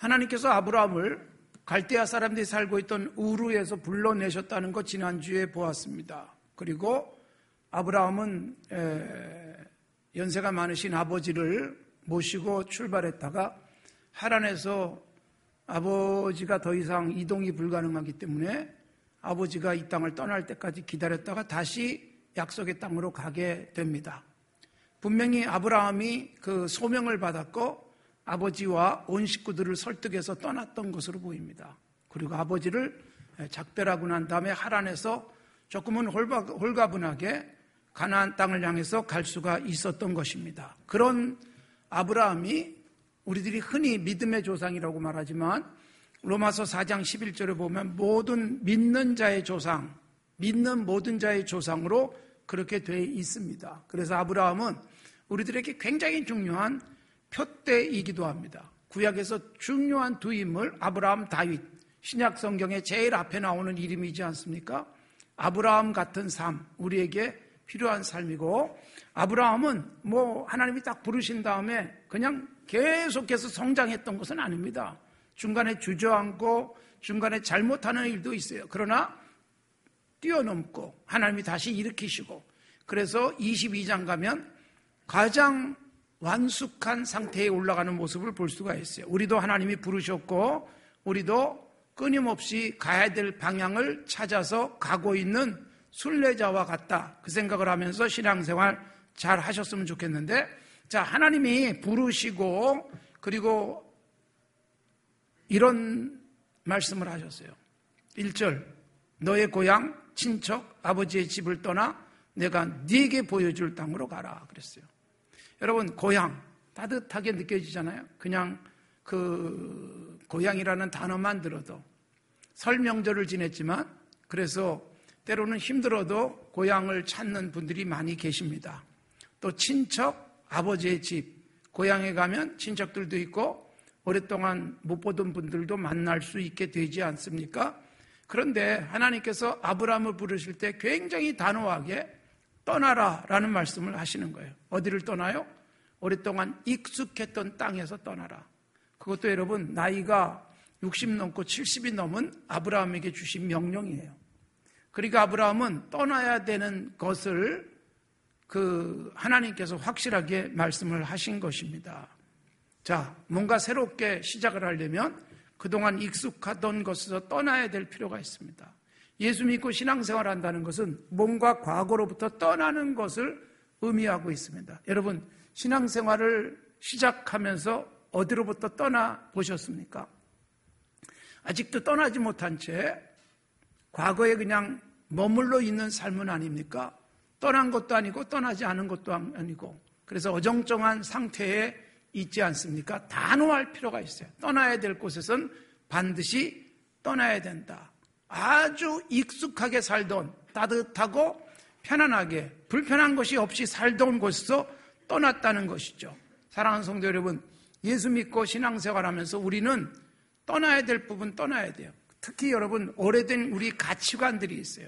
하나님께서 아브라함을 갈대아 사람들이 살고 있던 우르에서 불러내셨다는 것 지난주에 보았습니다. 그리고 아브라함은 연세가 많으신 아버지를 모시고 출발했다가 하란에서 아버지가 더 이상 이동이 불가능하기 때문에 아버지가 이 땅을 떠날 때까지 기다렸다가 다시 약속의 땅으로 가게 됩니다. 분명히 아브라함이 그 소명을 받았고 아버지와 온 식구들을 설득해서 떠났던 것으로 보입니다. 그리고 아버지를 작별하고 난 다음에 하란에서 조금은 홀가분하게 가나안 땅을 향해서 갈 수가 있었던 것입니다. 그런 아브라함이 우리들이 흔히 믿음의 조상이라고 말하지만 로마서 4장 11절에 보면 모든 믿는 자의 조상, 믿는 모든 자의 조상으로 그렇게 되어 있습니다. 그래서 아브라함은 우리들에게 굉장히 중요한 표대이기도 합니다. 구약에서 중요한 두 인물 아브라함, 다윗, 신약 성경에 제일 앞에 나오는 이름이지 않습니까? 아브라함 같은 삶, 우리에게 필요한 삶이고 아브라함은 하나님이 딱 부르신 다음에 그냥 계속해서 성장했던 것은 아닙니다. 중간에 주저앉고 중간에 잘못하는 일도 있어요. 그러나 뛰어넘고 하나님이 다시 일으키시고 그래서 22장 가면 가장 완숙한 상태에 올라가는 모습을 볼 수가 있어요. 우리도 하나님이 부르셨고 우리도 끊임없이 가야 될 방향을 찾아서 가고 있는 순례자와 같다. 그 생각을 하면서 신앙생활 잘 하셨으면 좋겠는데 자, 하나님이 부르시고 그리고 이런 말씀을 하셨어요. 1절 너의 고향, 친척, 아버지의 집을 떠나 내가 네게 보여줄 땅으로 가라 그랬어요. 여러분 고향 따뜻하게 느껴지잖아요. 그냥 그 고향이라는 단어만 들어도 설 명절을 지냈지만 그래서 때로는 힘들어도 고향을 찾는 분들이 많이 계십니다. 또 친척, 아버지의 집, 고향에 가면 친척들도 있고 오랫동안 못 보던 분들도 만날 수 있게 되지 않습니까? 그런데 하나님께서 아브라함을 부르실 때 굉장히 단호하게 떠나라라는 말씀을 하시는 거예요. 어디를 떠나요? 오랫동안 익숙했던 땅에서 떠나라. 그것도 여러분 나이가 60 넘고 70이 넘은 아브라함에게 주신 명령이에요. 그러니까 아브라함은 떠나야 되는 것을 하나님께서 확실하게 말씀을 하신 것입니다. 자, 뭔가 새롭게 시작을 하려면 그동안 익숙하던 것에서 떠나야 될 필요가 있습니다. 예수 믿고 신앙생활 한다는 것은 뭔가 과거로부터 떠나는 것을 의미하고 있습니다. 여러분, 신앙생활을 시작하면서 어디로부터 떠나 보셨습니까? 아직도 떠나지 못한 채 과거에 그냥 머물러 있는 삶은 아닙니까? 떠난 것도 아니고 떠나지 않은 것도 아니고 그래서 어정쩡한 상태에 있지 않습니까? 단호할 필요가 있어요. 떠나야 될 곳에선 반드시 떠나야 된다. 아주 익숙하게 살던 따뜻하고 편안하게 불편한 것이 없이 살던 곳에서 떠났다는 것이죠. 사랑하는 성도 여러분, 예수 믿고 신앙생활하면서 우리는 떠나야 될 부분 떠나야 돼요. 특히 여러분 오래된 우리 가치관들이 있어요.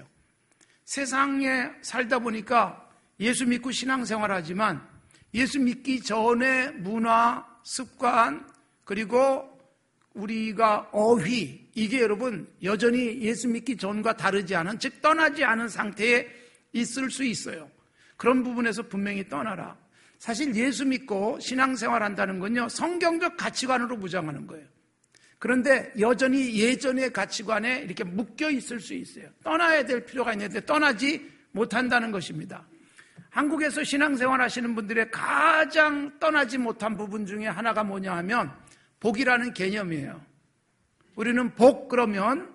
세상에 살다 보니까 예수 믿고 신앙생활하지만 예수 믿기 전에 문화, 습관 그리고 우리가 어휘 이게 여러분 여전히 예수 믿기 전과 다르지 않은 즉 떠나지 않은 상태에 있을 수 있어요. 그런 부분에서 분명히 떠나라. 사실 예수 믿고 신앙생활한다는 건요 성경적 가치관으로 무장하는 거예요. 그런데 여전히 예전의 가치관에 이렇게 묶여 있을 수 있어요. 떠나야 될 필요가 있는데 떠나지 못한다는 것입니다. 한국에서 신앙생활 하시는 분들의 가장 떠나지 못한 부분 중에 하나가 뭐냐 하면 복이라는 개념이에요. 우리는 복 그러면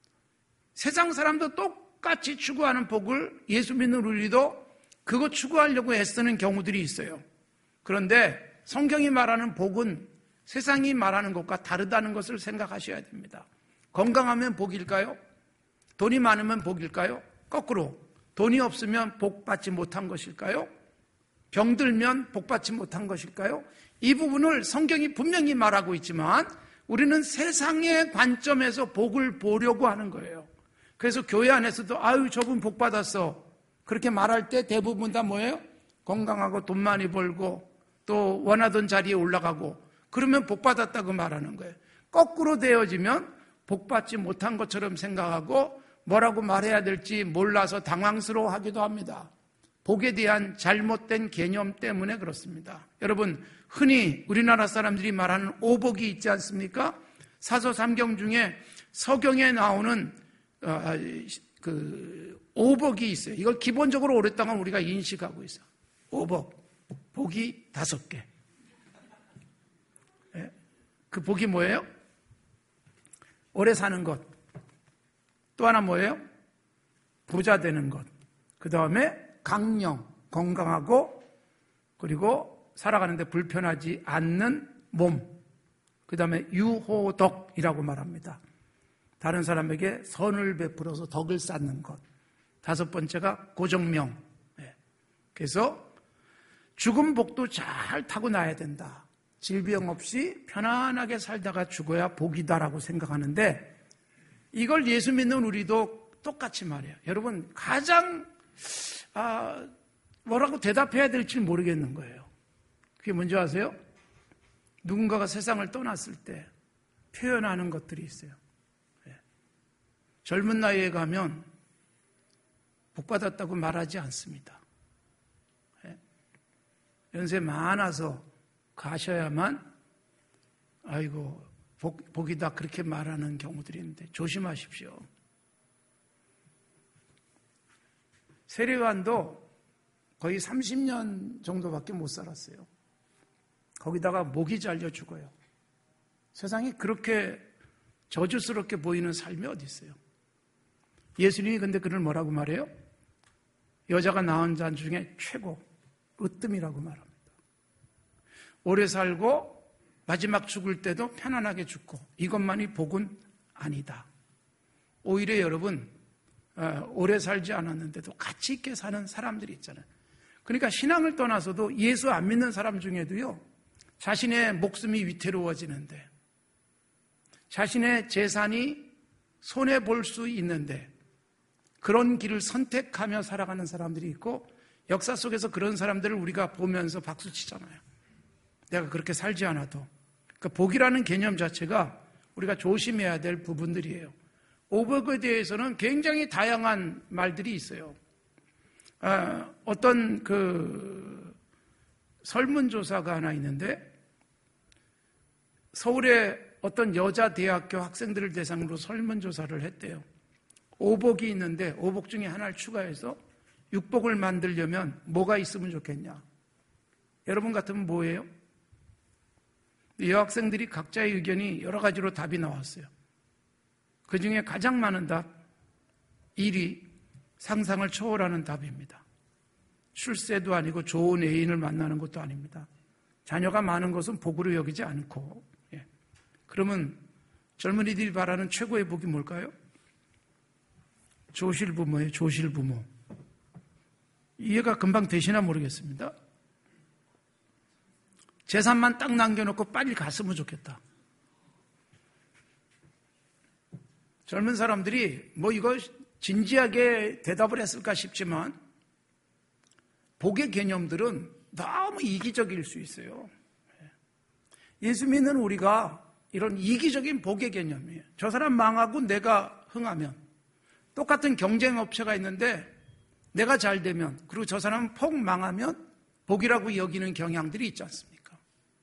세상 사람도 똑같이 추구하는 복을 예수 믿는 우리도 그거 추구하려고 애쓰는 경우들이 있어요. 그런데 성경이 말하는 복은 세상이 말하는 것과 다르다는 것을 생각하셔야 됩니다. 건강하면 복일까요? 돈이 많으면 복일까요? 거꾸로 돈이 없으면 복받지 못한 것일까요? 병들면 복받지 못한 것일까요? 이 부분을 성경이 분명히 말하고 있지만 우리는 세상의 관점에서 복을 보려고 하는 거예요. 그래서 교회 안에서도 아유 저분 복받았어 그렇게 말할 때 대부분 다 뭐예요? 건강하고 돈 많이 벌고 또 원하던 자리에 올라가고 그러면 복받았다고 말하는 거예요. 거꾸로 되어지면 복받지 못한 것처럼 생각하고 뭐라고 말해야 될지 몰라서 당황스러워하기도 합니다. 복에 대한 잘못된 개념 때문에 그렇습니다. 여러분, 흔히 우리나라 사람들이 말하는 오복이 있지 않습니까? 사서 삼경 중에 서경에 나오는 오복이 있어요. 이걸 기본적으로 오랫동안 우리가 인식하고 있어요. 오복, 복이 5개. 그 복이 뭐예요? 오래 사는 것. 또 하나 뭐예요? 부자 되는 것. 그 다음에 강령, 건강하고, 그리고 살아가는데 불편하지 않는 몸. 그 다음에 유호덕이라고 말합니다. 다른 사람에게 선을 베풀어서 덕을 쌓는 것. 5번째가 고정명. 그래서 죽은 복도 잘 타고나야 된다. 질병 없이 편안하게 살다가 죽어야 복이다라고 생각하는데, 이걸 예수 믿는 우리도 똑같이 말해요. 여러분, 가장 뭐라고 대답해야 될지 모르겠는 거예요. 그게 뭔지 아세요? 누군가가 세상을 떠났을 때 표현하는 것들이 있어요. 젊은 나이에 가면 복받았다고 말하지 않습니다. 연세 많아서 가셔야만 아이고 복이다 그렇게 말하는 경우들이 있는데 조심하십시오. 세례요한도 거의 30년 정도밖에 못 살았어요. 거기다가 목이 잘려 죽어요. 세상이 그렇게 저주스럽게 보이는 삶이 어디 있어요? 예수님이 근데 그를 뭐라고 말해요? 여자가 낳은 자 중에 최고, 으뜸이라고 말합니다. 오래 살고 마지막 죽을 때도 편안하게 죽고 이것만이 복은 아니다. 오히려 여러분 오래 살지 않았는데도 가치 있게 사는 사람들이 있잖아요. 그러니까 신앙을 떠나서도 예수 안 믿는 사람 중에도요, 자신의 목숨이 위태로워지는데, 자신의 재산이 손해볼 수 있는데 그런 길을 선택하며 살아가는 사람들이 있고, 역사 속에서 그런 사람들을 우리가 보면서 박수치잖아요. 내가 그렇게 살지 않아도. 그러니까 복이라는 개념 자체가 우리가 조심해야 될 부분들이에요. 오복에 대해서는 굉장히 다양한 말들이 있어요. 어떤 설문조사가 하나 있는데, 서울의 어떤 여자 대학교 학생들을 대상으로 설문조사를 했대요. 오복이 있는데 오복 중에 하나를 추가해서 육복을 만들려면 뭐가 있으면 좋겠냐? 여러분 같으면 뭐예요? 여학생들이 각자의 의견이 여러 가지로 답이 나왔어요. 그 중에 가장 많은 답 1위, 상상을 초월하는 답입니다. 출세도 아니고 좋은 애인을 만나는 것도 아닙니다. 자녀가 많은 것은 복으로 여기지 않고. 그러면 젊은이들이 바라는 최고의 복이 뭘까요? 조실부모예요. 조실부모. 이해가 금방 되시나 모르겠습니다. 재산만 딱 남겨놓고 빨리 갔으면 좋겠다. 젊은 사람들이 이거 진지하게 대답을 했을까 싶지만 복의 개념들은 너무 이기적일 수 있어요. 예수 믿는 우리가 이런 이기적인 복의 개념이에요. 저 사람 망하고 내가 흥하면, 똑같은 경쟁업체가 있는데 내가 잘 되면, 그리고 저 사람은 폭 망하면 복이라고 여기는 경향들이 있지 않습니까?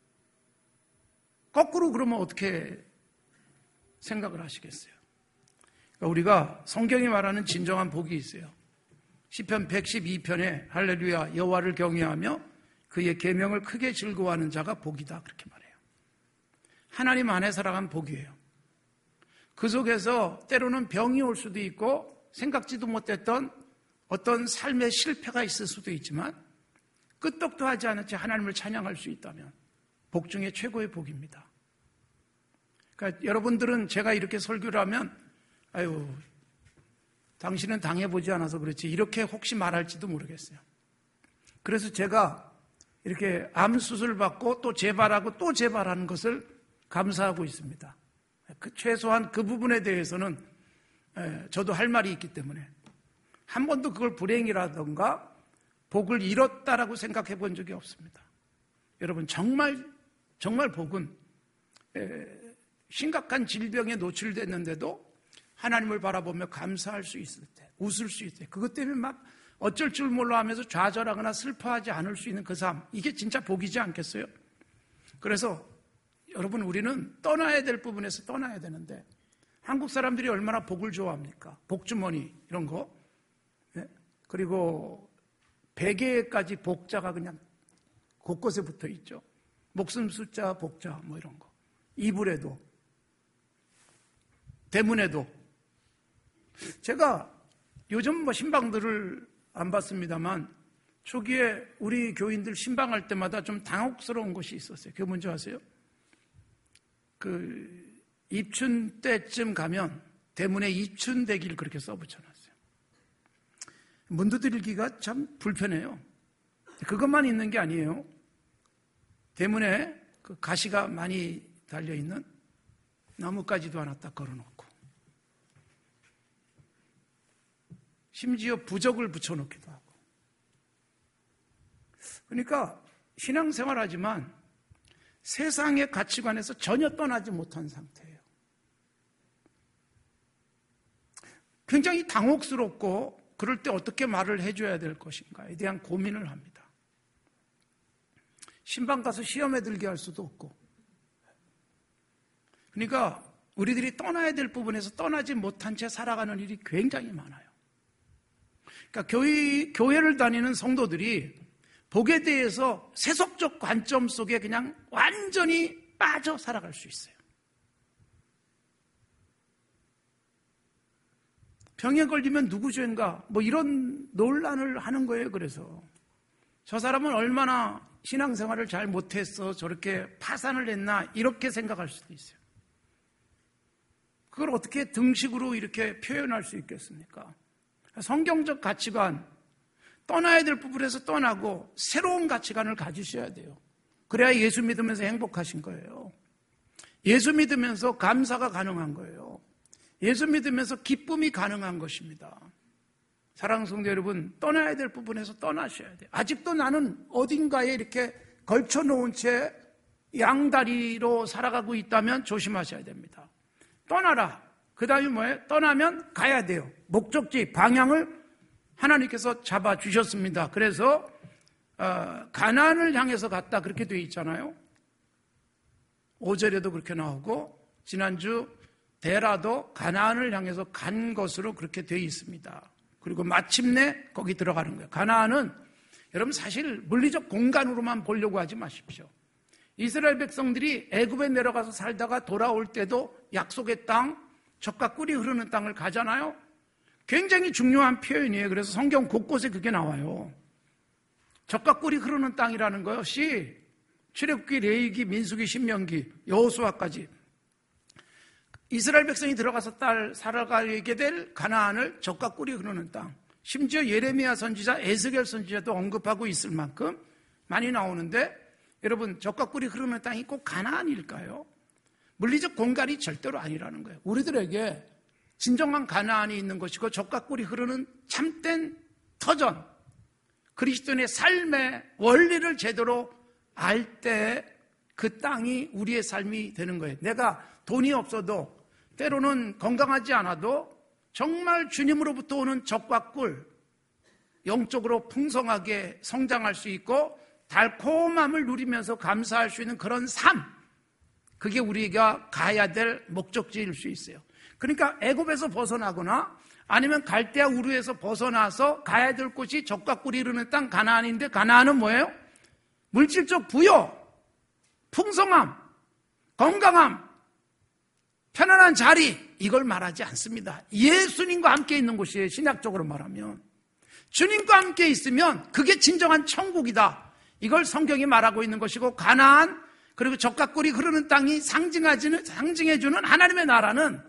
거꾸로 그러면 어떻게 생각을 하시겠어요? 그러니까 우리가 성경이 말하는 진정한 복이 있어요. 시편 112편에 할렐루야 여호와를 경외하며 그의 계명을 크게 즐거워하는 자가 복이다, 그렇게 말해요. 하나님 안에 살아간 복이에요. 그 속에서 때로는 병이 올 수도 있고 생각지도 못했던 어떤 삶의 실패가 있을 수도 있지만 끄떡도 하지 않은 채 하나님을 찬양할 수 있다면 복 중에 최고의 복입니다. 그러니까 여러분들은 제가 이렇게 설교를 하면 아유 당신은 당해보지 않아서 그렇지 이렇게 혹시 말할지도 모르겠어요. 그래서 제가 이렇게 암 수술 받고 또 재발하고 또 재발하는 것을 감사하고 있습니다. 최소한 그 부분에 대해서는 저도 할 말이 있기 때문에 한 번도 그걸 불행이라던가 복을 잃었다라고 생각해 본 적이 없습니다. 여러분 정말 복은 심각한 질병에 노출됐는데도 하나님을 바라보며 감사할 수 있을 때, 웃을 수 있을 때, 그것 때문에 막 어쩔 줄 몰라 하면서 좌절하거나 슬퍼하지 않을 수 있는 그 삶, 이게 진짜 복이지 않겠어요? 그래서 여러분, 우리는 떠나야 될 부분에서 떠나야 되는데, 한국 사람들이 얼마나 복을 좋아합니까? 복주머니 이런 거, 네? 그리고 베개까지 복자가 그냥 곳곳에 붙어 있죠. 목숨 숫자 복자 뭐 이런 거, 이불에도, 대문에도. 제가 요즘 뭐 신방들을 안 봤습니다만 초기에 우리 교인들 신방할 때마다 좀 당혹스러운 것이 있었어요. 그게 뭔지 아세요? 그 입춘 때쯤 가면 대문에 입춘대기를 그렇게 써붙여놨어요. 문 두드리기가 참 불편해요. 그것만 있는 게 아니에요. 대문에 그 가시가 많이 달려있는 나뭇가지도 하나 딱 걸어놓고, 심지어 부적을 붙여놓기도 하고. 그러니까 신앙생활하지만 세상의 가치관에서 전혀 떠나지 못한 상태예요. 굉장히 당혹스럽고, 그럴 때 어떻게 말을 해줘야 될 것인가에 대한 고민을 합니다. 신방 가서 시험에 들게 할 수도 없고. 그러니까 우리들이 떠나야 될 부분에서 떠나지 못한 채 살아가는 일이 굉장히 많아요. 그러니까 교회를 다니는 성도들이 복에 대해서 세속적 관점 속에 그냥 완전히 빠져 살아갈 수 있어요. 병에 걸리면 누구 죄인가? 뭐 이런 논란을 하는 거예요. 그래서 저 사람은 얼마나 신앙생활을 잘 못해서 저렇게 파산을 했나, 이렇게 생각할 수도 있어요. 그걸 어떻게 등식으로 이렇게 표현할 수 있겠습니까? 성경적 가치관, 떠나야 될 부분에서 떠나고 새로운 가치관을 가지셔야 돼요. 그래야 예수 믿으면서 행복하신 거예요. 예수 믿으면서 감사가 가능한 거예요. 예수 믿으면서 기쁨이 가능한 것입니다. 사랑하는 성도 여러분, 떠나야 될 부분에서 떠나셔야 돼요. 아직도 나는 어딘가에 이렇게 걸쳐놓은 채 양다리로 살아가고 있다면 조심하셔야 됩니다. 떠나라. 그 다음에 뭐예요? 떠나면 가야 돼요. 목적지, 방향을 하나님께서 잡아주셨습니다. 그래서 가나안을 향해서 갔다, 그렇게 되어 있잖아요. 5절에도 그렇게 나오고, 지난주 데라도 가나안을 향해서 간 것으로 그렇게 되어 있습니다. 그리고 마침내 거기 들어가는 거예요. 가나안은 여러분 사실 물리적 공간으로만 보려고 하지 마십시오. 이스라엘 백성들이 애굽에 내려가서 살다가 돌아올 때도 약속의 땅, 젖과 꿀이 흐르는 땅을 가잖아요. 굉장히 중요한 표현이에요. 그래서 성경 곳곳에 그게 나와요. 젖과 꿀이 흐르는 땅이라는 것이 출애굽기, 레위기, 민수기, 신명기, 여호수아까지 이스라엘 백성이 들어가서 살아가게 될 가나안을 젖과 꿀이 흐르는 땅, 심지어 예레미야 선지자, 에스겔 선지자도 언급하고 있을 만큼 많이 나오는데, 여러분 젖과 꿀이 흐르는 땅이 꼭 가나안일까요? 물리적 공간이 절대로 아니라는 거예요. 우리들에게 진정한 가나안이 있는 것이고 젖과 꿀이 흐르는 참된 터전, 그리스도인의 삶의 원리를 제대로 알 때 그 땅이 우리의 삶이 되는 거예요. 내가 돈이 없어도, 때로는 건강하지 않아도 정말 주님으로부터 오는 젖과 꿀, 영적으로 풍성하게 성장할 수 있고 달콤함을 누리면서 감사할 수 있는 그런 삶, 그게 우리가 가야 될 목적지일 수 있어요. 그러니까 애굽에서 벗어나거나 아니면 갈대아 우르에서 벗어나서 가야 될 곳이 젖과 꿀이 흐르는 땅 가나안인데, 가나안은 뭐예요? 물질적 부여, 풍성함, 건강함, 편안한 자리, 이걸 말하지 않습니다. 예수님과 함께 있는 곳이에요. 신약적으로 말하면 주님과 함께 있으면 그게 진정한 천국이다, 이걸 성경이 말하고 있는 것이고, 가나안 그리고 젖과 꿀이 흐르는 땅이 상징해주는 하나님의 나라는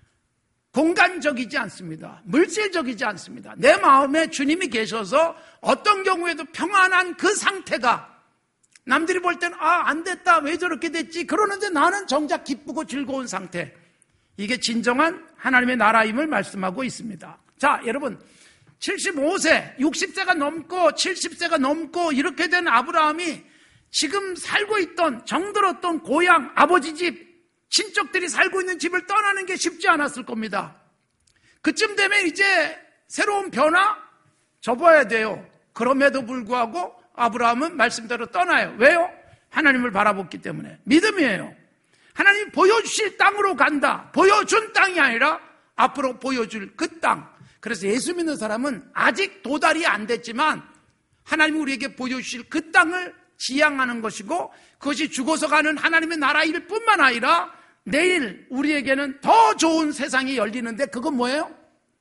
공간적이지 않습니다. 물질적이지 않습니다. 내 마음에 주님이 계셔서 어떤 경우에도 평안한 그 상태가, 남들이 볼 때는 안 됐다, 왜 저렇게 됐지, 그러는데 나는 정작 기쁘고 즐거운 상태, 이게 진정한 하나님의 나라임을 말씀하고 있습니다. 자, 여러분 75세, 60세가 넘고 70세가 넘고 이렇게 된 아브라함이 지금 살고 있던 정들었던 고향, 아버지 집, 친척들이 살고 있는 집을 떠나는 게 쉽지 않았을 겁니다. 그쯤 되면 이제 새로운 변화 접어야 돼요. 그럼에도 불구하고 아브라함은 말씀대로 떠나요. 왜요? 하나님을 바라봤기 때문에. 믿음이에요. 하나님이 보여주실 땅으로 간다. 보여준 땅이 아니라 앞으로 보여줄 그 땅. 그래서 예수 믿는 사람은 아직 도달이 안 됐지만 하나님이 우리에게 보여주실 그 땅을 지향하는 것이고, 그것이 죽어서 가는 하나님의 나라일 뿐만 아니라 내일 우리에게는 더 좋은 세상이 열리는데, 그건 뭐예요?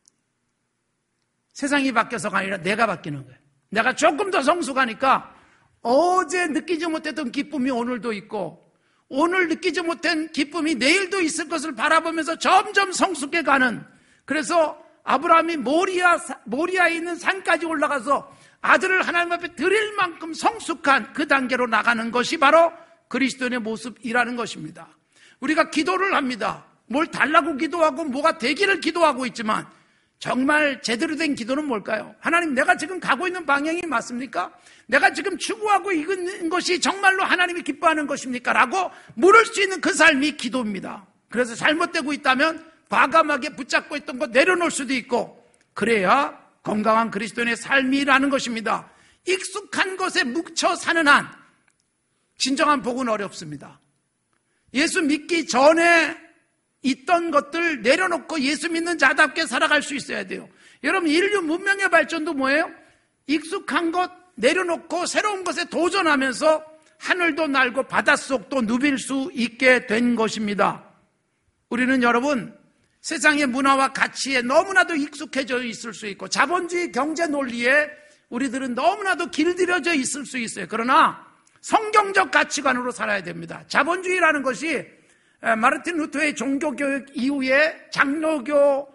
세상이 바뀌어서가 아니라 내가 바뀌는 거예요. 내가 조금 더 성숙하니까 어제 느끼지 못했던 기쁨이 오늘도 있고, 오늘 느끼지 못한 기쁨이 내일도 있을 것을 바라보면서 점점 성숙해가는, 그래서 아브라함이 모리아에 있는 산까지 올라가서 아들을 하나님 앞에 드릴 만큼 성숙한 그 단계로 나가는 것이 바로 그리스도인의 모습이라는 것입니다. 우리가 기도를 합니다. 뭘 달라고 기도하고 뭐가 되기를 기도하고 있지만 정말 제대로 된 기도는 뭘까요? 하나님, 내가 지금 가고 있는 방향이 맞습니까? 내가 지금 추구하고 있는 것이 정말로 하나님이 기뻐하는 것입니까? 라고 물을 수 있는 그 삶이 기도입니다. 그래서 잘못되고 있다면 과감하게 붙잡고 있던 것 내려놓을 수도 있고, 그래야 건강한 그리스도인의 삶이라는 것입니다. 익숙한 것에 묵혀 사는 한 진정한 복은 어렵습니다. 예수 믿기 전에 있던 것들 내려놓고 예수 믿는 자답게 살아갈 수 있어야 돼요. 여러분, 인류 문명의 발전도 뭐예요? 익숙한 것 내려놓고 새로운 것에 도전하면서 하늘도 날고 바닷속도 누빌 수 있게 된 것입니다. 우리는 여러분, 세상의 문화와 가치에 너무나도 익숙해져 있을 수 있고, 자본주의 경제 논리에 우리들은 너무나도 길들여져 있을 수 있어요. 그러나 성경적 가치관으로 살아야 됩니다. 자본주의라는 것이 마르틴 루터의 종교교육 이후에 장로교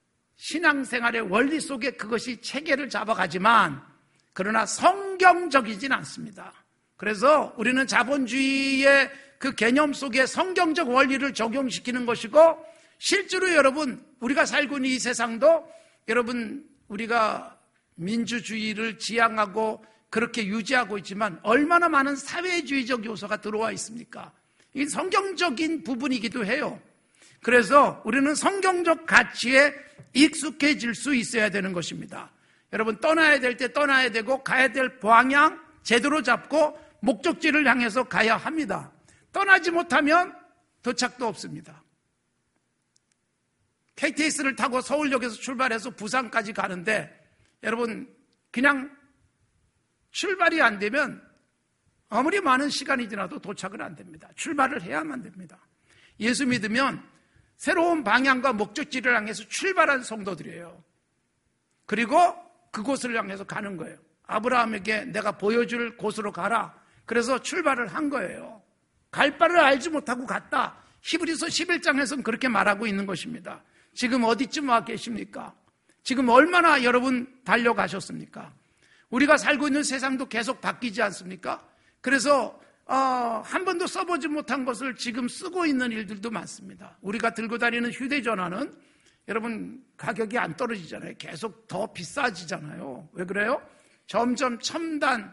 신앙생활의 원리 속에 그것이 체계를 잡아가지만, 그러나 성경적이진 않습니다. 그래서 우리는 자본주의의 그 개념 속에 성경적 원리를 적용시키는 것이고, 실제로 여러분, 우리가 살고 있는 이 세상도 여러분, 우리가 민주주의를 지향하고 그렇게 유지하고 있지만 얼마나 많은 사회주의적 요소가 들어와 있습니까? 이게 성경적인 부분이기도 해요. 그래서 우리는 성경적 가치에 익숙해질 수 있어야 되는 것입니다. 여러분, 떠나야 될 때 떠나야 되고, 가야 될 방향 제대로 잡고 목적지를 향해서 가야 합니다. 떠나지 못하면 도착도 없습니다. KTX를 타고 서울역에서 출발해서 부산까지 가는데, 여러분, 그냥 출발이 안 되면 아무리 많은 시간이 지나도 도착은 안 됩니다. 출발을 해야만 됩니다. 예수 믿으면 새로운 방향과 목적지를 향해서 출발한 성도들이에요. 그리고 그곳을 향해서 가는 거예요. 아브라함에게 내가 보여줄 곳으로 가라. 그래서 출발을 한 거예요. 갈 바를 알지 못하고 갔다. 히브리서 11장에서는 그렇게 말하고 있는 것입니다. 지금 어디쯤 와 계십니까? 지금 얼마나 여러분 달려가셨습니까? 우리가 살고 있는 세상도 계속 바뀌지 않습니까? 그래서 한 번도 써보지 못한 것을 지금 쓰고 있는 일들도 많습니다. 우리가 들고 다니는 휴대전화는 여러분 가격이 안 떨어지잖아요. 계속 더 비싸지잖아요. 왜 그래요? 점점 첨단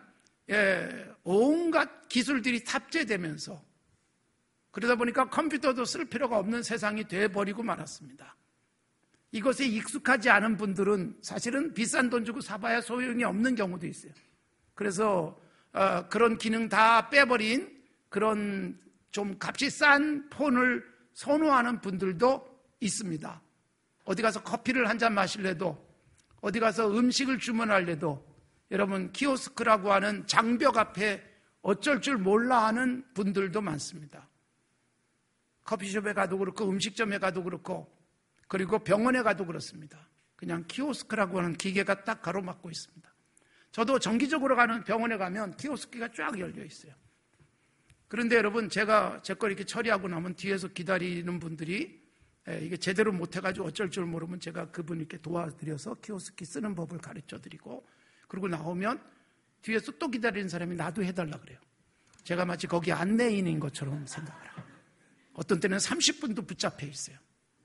온갖 기술들이 탑재되면서, 그러다 보니까 컴퓨터도 쓸 필요가 없는 세상이 돼버리고 말았습니다. 이것에 익숙하지 않은 분들은 사실은 비싼 돈 주고 사봐야 소용이 없는 경우도 있어요. 그래서 그런 기능 다 빼버린 그런 좀 값이 싼 폰을 선호하는 분들도 있습니다. 어디 가서 커피를 한 잔 마실래도, 어디 가서 음식을 주문할래도 여러분 키오스크라고 하는 장벽 앞에 어쩔 줄 몰라 하는 분들도 많습니다. 커피숍에 가도 그렇고 음식점에 가도 그렇고, 그리고 병원에 가도 그렇습니다. 그냥 키오스크라고 하는 기계가 딱 가로막고 있습니다. 저도 정기적으로 가는 병원에 가면 키오스크가 쫙 열려 있어요. 그런데 여러분, 제가 제 거 이렇게 처리하고 나면 뒤에서 기다리는 분들이 이게 제대로 못해가지고 어쩔 줄 모르면 제가 그분 이렇게 도와드려서 키오스크 쓰는 법을 가르쳐 드리고, 그리고 나오면 뒤에서 또 기다리는 사람이 나도 해달라 그래요. 제가 마치 거기 안내인인 것처럼 생각을 하고, 어떤 때는 30분도 붙잡혀 있어요.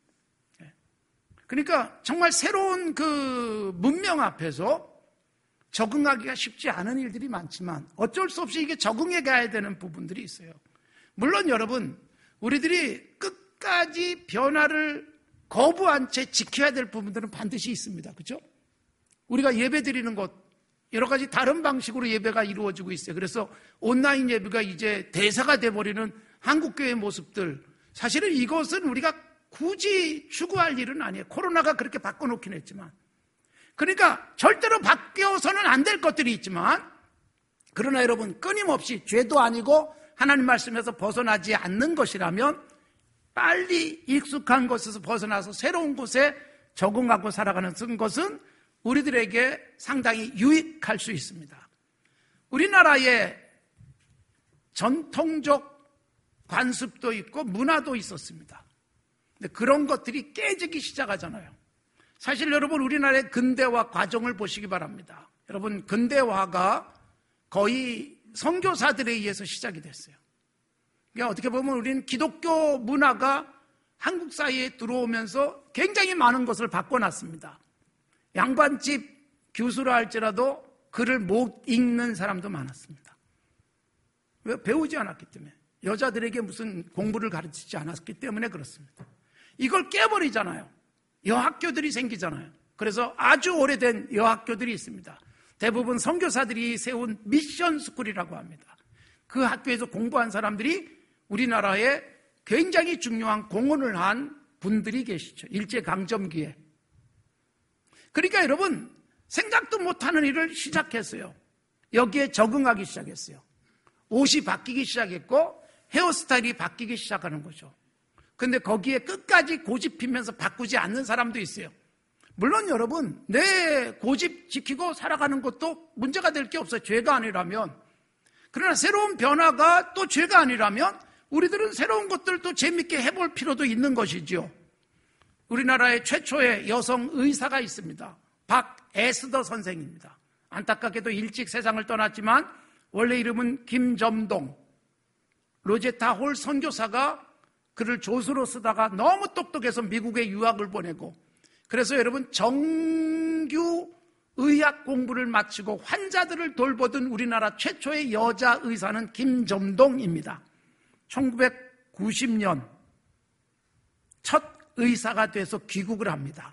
그러니까 정말 새로운 그 문명 앞에서 적응하기가 쉽지 않은 일들이 많지만 어쩔 수 없이 이게 적응해 가야 되는 부분들이 있어요. 물론 여러분, 우리들이 끝까지 변화를 거부한 채 지켜야 될 부분들은 반드시 있습니다. 그렇죠? 우리가 예배 드리는 것, 여러 가지 다른 방식으로 예배가 이루어지고 있어요. 그래서 온라인 예배가 이제 대세가 돼버리는 한국교회의 모습들, 사실은 이것은 우리가 굳이 추구할 일은 아니에요. 코로나가 그렇게 바꿔놓긴 했지만. 그러니까 절대로 바뀌어서는 안 될 것들이 있지만, 그러나 여러분 끊임없이 죄도 아니고 하나님 말씀에서 벗어나지 않는 것이라면 빨리 익숙한 곳에서 벗어나서 새로운 곳에 적응하고 살아가는 것은 우리들에게 상당히 유익할 수 있습니다. 우리나라에 전통적 관습도 있고 문화도 있었습니다. 근데 그런 것들이 깨지기 시작하잖아요. 사실 여러분 우리나라의 근대화 과정을 보시기 바랍니다. 여러분 근대화가 거의 선교사들에 의해서 시작이 됐어요. 그러니까 어떻게 보면 우리는 기독교 문화가 한국 사회에 들어오면서 굉장히 많은 것을 바꿔놨습니다. 양반집 교수라 할지라도 글을 못 읽는 사람도 많았습니다. 왜? 배우지 않았기 때문에. 여자들에게 무슨 공부를 가르치지 않았기 때문에 그렇습니다. 이걸 깨버리잖아요. 여학교들이 생기잖아요. 그래서 아주 오래된 여학교들이 있습니다. 대부분 선교사들이 세운 미션 스쿨이라고 합니다. 그 학교에서 공부한 사람들이 우리나라에 굉장히 중요한 공헌을 한 분들이 계시죠. 일제강점기에. 그러니까 여러분 생각도 못하는 일을 시작했어요. 여기에 적응하기 시작했어요. 옷이 바뀌기 시작했고 헤어스타일이 바뀌기 시작하는 거죠. 근데 거기에 끝까지 고집 피면서 바꾸지 않는 사람도 있어요. 물론 여러분 내 고집 지키고 살아가는 것도 문제가 될 게 없어요. 죄가 아니라면. 그러나 새로운 변화가 또 죄가 아니라면 우리들은 새로운 것들도 재밌게 해볼 필요도 있는 것이죠. 우리나라의 최초의 여성 의사가 있습니다. 박애스더 선생입니다. 안타깝게도 일찍 세상을 떠났지만 원래 이름은 김점동. 로제타 홀 선교사가 그를 조수로 쓰다가 너무 똑똑해서 미국에 유학을 보내고, 그래서 여러분 정규 의학 공부를 마치고 환자들을 돌보던 우리나라 최초의 여자 의사는 김점동입니다. 1990년 첫 의사가 돼서 귀국을 합니다.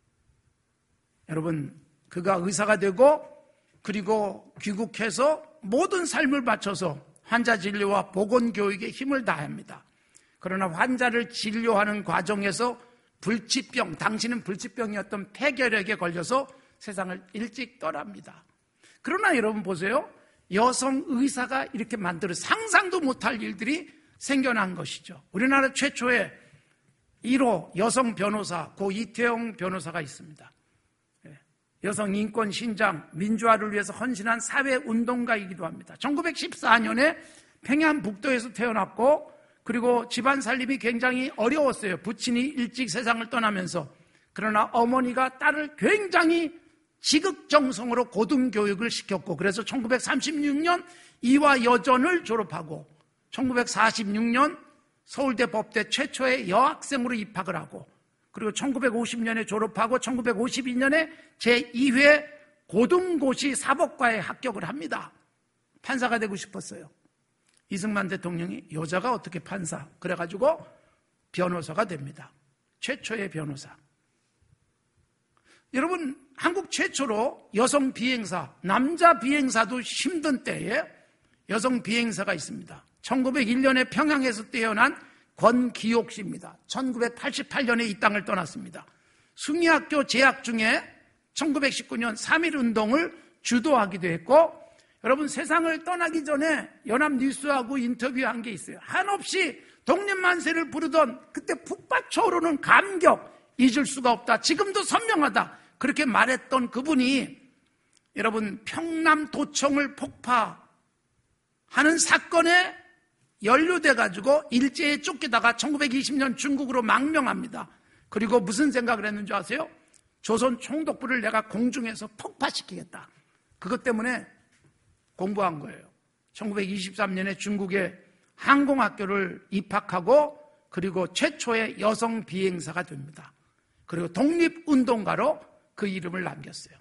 여러분 그가 의사가 되고 그리고 귀국해서 모든 삶을 바쳐서 환자 진료와 보건교육에 힘을 다합니다. 그러나 환자를 진료하는 과정에서 불치병, 당신은 불치병이었던 폐결핵에 걸려서 세상을 일찍 떠납니다. 그러나 여러분 보세요. 여성 의사가 이렇게 만들어 상상도 못할 일들이 생겨난 것이죠. 우리나라 최초의 1호 여성 변호사 고 이태영 변호사가 있습니다. 여성 인권 신장, 민주화를 위해서 헌신한 사회운동가이기도 합니다. 1914년에 평양북도에서 태어났고 그리고 집안 살림이 굉장히 어려웠어요. 부친이 일찍 세상을 떠나면서. 그러나 어머니가 딸을 굉장히 지극정성으로 고등교육을 시켰고, 그래서 1936년 이화여전을 졸업하고 1946년 서울대 법대 최초의 여학생으로 입학을 하고, 그리고 1950년에 졸업하고 1952년에 제2회 고등고시 사법과에 합격을 합니다. 판사가 되고 싶었어요. 이승만 대통령이 여자가 어떻게 판사? 그래가지고 변호사가 됩니다. 최초의 변호사. 여러분 한국 최초로 여성 비행사, 남자 비행사도 힘든 때에 여성 비행사가 있습니다. 1901년에 평양에서 태어난 권기옥 씨입니다. 1988년에 이 땅을 떠났습니다. 숭의학교 재학 중에 1919년 3.1운동을 주도하기도 했고, 여러분 세상을 떠나기 전에 연합뉴스하고 인터뷰한 게 있어요. 한없이 독립만세를 부르던 그때 북받쳐오르는 감격, 잊을 수가 없다. 지금도 선명하다. 그렇게 말했던 그분이 여러분 평남도청을 폭파하는 사건에 연루돼가지고 일제에 쫓기다가 1920년 중국으로 망명합니다. 그리고 무슨 생각을 했는지 아세요? 조선 총독부를 내가 공중에서 폭파시키겠다. 그것 때문에 공부한 거예요. 1923년에 중국의 항공학교를 입학하고 그리고 최초의 여성 비행사가 됩니다. 그리고 독립운동가로 그 이름을 남겼어요.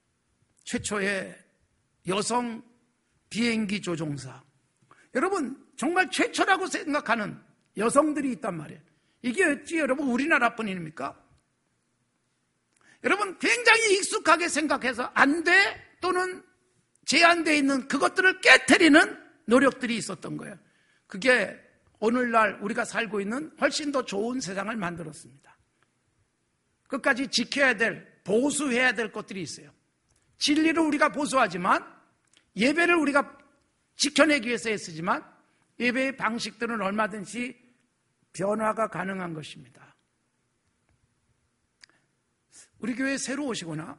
최초의 여성 비행기 조종사. 여러분 정말 최초라고 생각하는 여성들이 있단 말이에요. 이게 어찌 여러분 우리나라뿐입니까? 여러분 굉장히 익숙하게 생각해서 안 돼 또는 제한되어 있는 그것들을 깨트리는 노력들이 있었던 거예요. 그게 오늘날 우리가 살고 있는 훨씬 더 좋은 세상을 만들었습니다. 끝까지 지켜야 될, 보수해야 될 것들이 있어요. 진리를 우리가 보수하지만 예배를 우리가 지켜내기 위해서 애쓰지만 예배의 방식들은 얼마든지 변화가 가능한 것입니다. 우리 교회에 새로 오시거나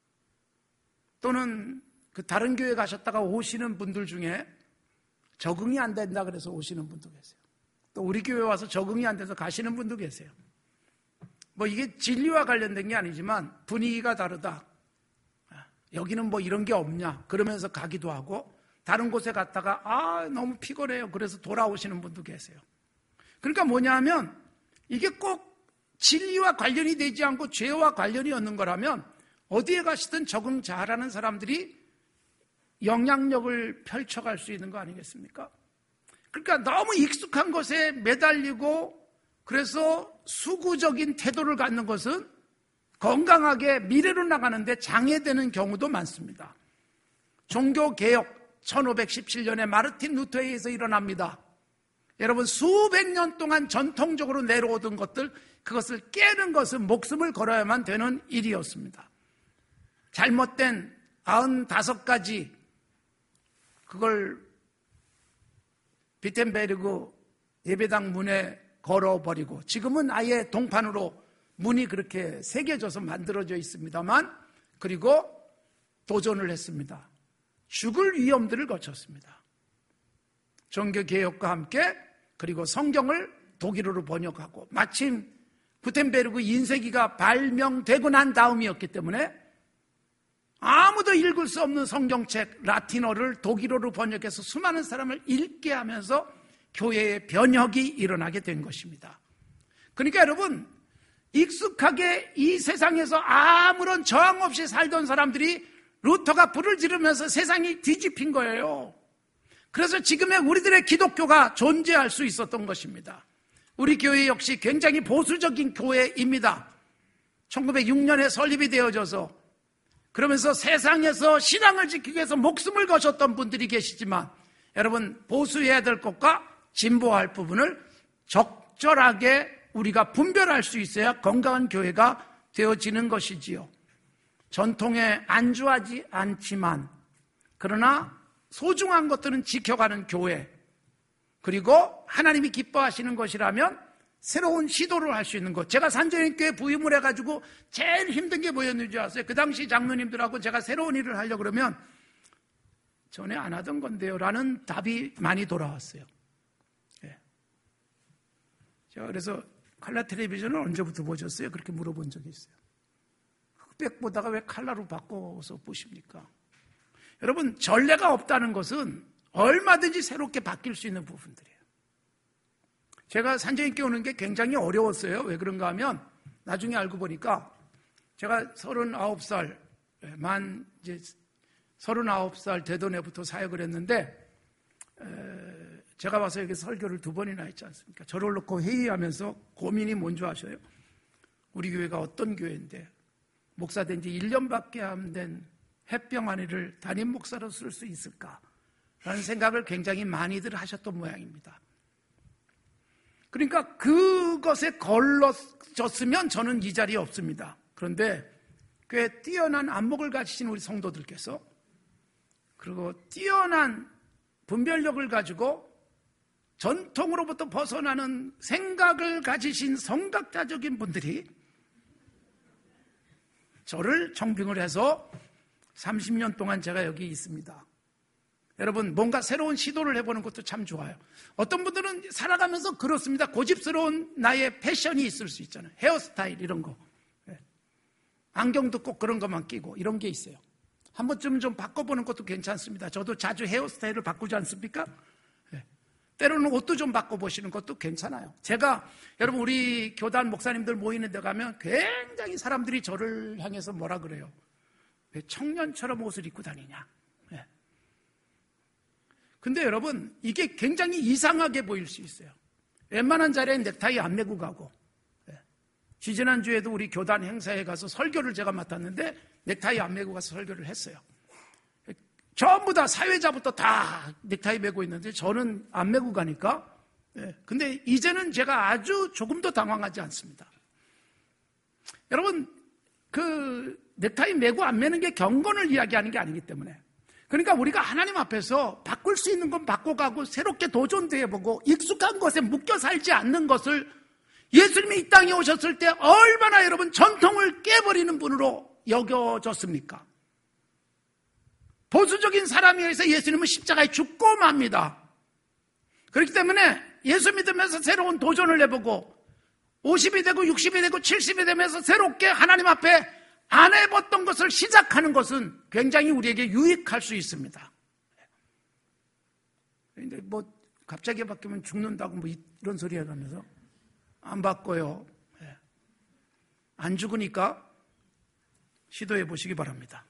또는 그 다른 교회 가셨다가 오시는 분들 중에 적응이 안 된다 그래서 오시는 분도 계세요. 또 우리 교회 와서 적응이 안 돼서 가시는 분도 계세요. 뭐 이게 진리와 관련된 게 아니지만 분위기가 다르다. 여기는 뭐 이런 게 없냐 그러면서 가기도 하고 다른 곳에 갔다가 너무 피곤해요 그래서 돌아오시는 분도 계세요. 그러니까 뭐냐 하면 이게 꼭 진리와 관련이 되지 않고 죄와 관련이 없는 거라면 어디에 가시든 적응 잘하는 사람들이 영향력을 펼쳐갈 수 있는 거 아니겠습니까? 그러니까 너무 익숙한 것에 매달리고 그래서 수구적인 태도를 갖는 것은 건강하게 미래로 나가는데 장애되는 경우도 많습니다. 종교개혁 1517년에 마르틴 루터에 의해서 일어납니다. 여러분 수백 년 동안 전통적으로 내려오던 것들 그것을 깨는 것은 목숨을 걸어야만 되는 일이었습니다. 잘못된 95가지 그걸 비텐베르그 예배당 문에 걸어버리고 지금은 아예 동판으로 문이 그렇게 새겨져서 만들어져 있습니다만 그리고 도전을 했습니다. 죽을 위험들을 거쳤습니다. 종교개혁과 함께 그리고 성경을 독일어로 번역하고 마침 구텐베르그 인쇄기가 발명되고 난 다음이었기 때문에 아무도 읽을 수 없는 성경책 라틴어를 독일어로 번역해서 수많은 사람을 읽게 하면서 교회의 변혁이 일어나게 된 것입니다. 그러니까 여러분 익숙하게 이 세상에서 아무런 저항 없이 살던 사람들이 루터가 불을 지르면서 세상이 뒤집힌 거예요. 그래서 지금의 우리들의 기독교가 존재할 수 있었던 것입니다. 우리 교회 역시 굉장히 보수적인 교회입니다. 1906년에 설립이 되어져서 그러면서 세상에서 신앙을 지키기 위해서 목숨을 거셨던 분들이 계시지만 여러분 보수해야 될 것과 진보할 부분을 적절하게 우리가 분별할 수 있어야 건강한 교회가 되어지는 것이지요. 전통에 안주하지 않지만 그러나 소중한 것들은 지켜가는 교회 그리고 하나님이 기뻐하시는 것이라면 새로운 시도를 할 수 있는 것. 제가 산전인교회 부임을 해가지고 제일 힘든 게 뭐였는지 아세요? 그 당시 장로님들하고 제가 새로운 일을 하려고 그러면 전에 안 하던 건데요 라는 답이 많이 돌아왔어요. 예. 제가 그래서 칼라 텔레비전을 언제부터 보셨어요? 그렇게 물어본 적이 있어요. 흑백 보다가 왜 칼라로 바꿔서 보십니까? 여러분 전례가 없다는 것은 얼마든지 새롭게 바뀔 수 있는 부분들이에요. 제가 산전인교회 오는 게 굉장히 어려웠어요. 왜 그런가 하면 나중에 알고 보니까 제가 39살 만 이제 39살 되던 해부터 사역을 했는데 제가 와서 여기 설교를 2번이나 했지 않습니까? 저를 놓고 회의하면서 고민이 뭔지 아셔요? 우리 교회가 어떤 교회인데 목사 된 지 1년밖에 안 된 햇병아니를 담임 목사로 쓸 수 있을까라는 생각을 굉장히 많이들 하셨던 모양입니다. 그러니까 그것에 걸러졌으면 저는 이 자리에 없습니다. 그런데 꽤 뛰어난 안목을 가지신 우리 성도들께서 그리고 뛰어난 분별력을 가지고 전통으로부터 벗어나는 생각을 가지신 성각자적인 분들이 저를 청빙을 해서 30년 동안 제가 여기 있습니다. 여러분 뭔가 새로운 시도를 해보는 것도 참 좋아요. 어떤 분들은 살아가면서 그렇습니다. 고집스러운 나의 패션이 있을 수 있잖아요. 헤어스타일 이런 거. 안경도 꼭 그런 것만 끼고 이런 게 있어요. 한 번쯤 좀 바꿔보는 것도 괜찮습니다. 저도 자주 헤어스타일을 바꾸지 않습니까? 때로는 옷도 좀 바꿔보시는 것도 괜찮아요. 제가 여러분 우리 교단 목사님들 모이는 데 가면 굉장히 사람들이 저를 향해서 뭐라 그래요? 왜 청년처럼 옷을 입고 다니냐? 근데 여러분, 이게 굉장히 이상하게 보일 수 있어요. 웬만한 자리에 넥타이 안 메고 가고, 지지난주에도 우리 교단 행사에 가서 설교를 제가 맡았는데 넥타이 안 메고 가서 설교를 했어요. 전부 다 사회자부터 다 넥타이 메고 있는데 저는 안 메고 가니까, 근데 이제는 제가 아주 조금도 당황하지 않습니다. 여러분, 그 넥타이 메고 안 메는 게 경건을 이야기하는 게 아니기 때문에, 그러니까 우리가 하나님 앞에서 바꿀 수 있는 건 바꿔가고 새롭게 도전도 해보고 익숙한 것에 묶여 살지 않는 것을, 예수님이 이 땅에 오셨을 때 얼마나 여러분 전통을 깨버리는 분으로 여겨졌습니까? 보수적인 사람에 의해서 예수님은 십자가에 죽고 맙니다. 그렇기 때문에 예수 믿으면서 새로운 도전을 해보고 50이 되고 60이 되고 70이 되면서 새롭게 하나님 앞에 안 해봤던 것을 시작하는 것은 굉장히 우리에게 유익할 수 있습니다. 그런데 뭐 갑자기 바뀌면 죽는다고 뭐 이런 소리 해가면서 안 바꿔요. 안 죽으니까 시도해 보시기 바랍니다.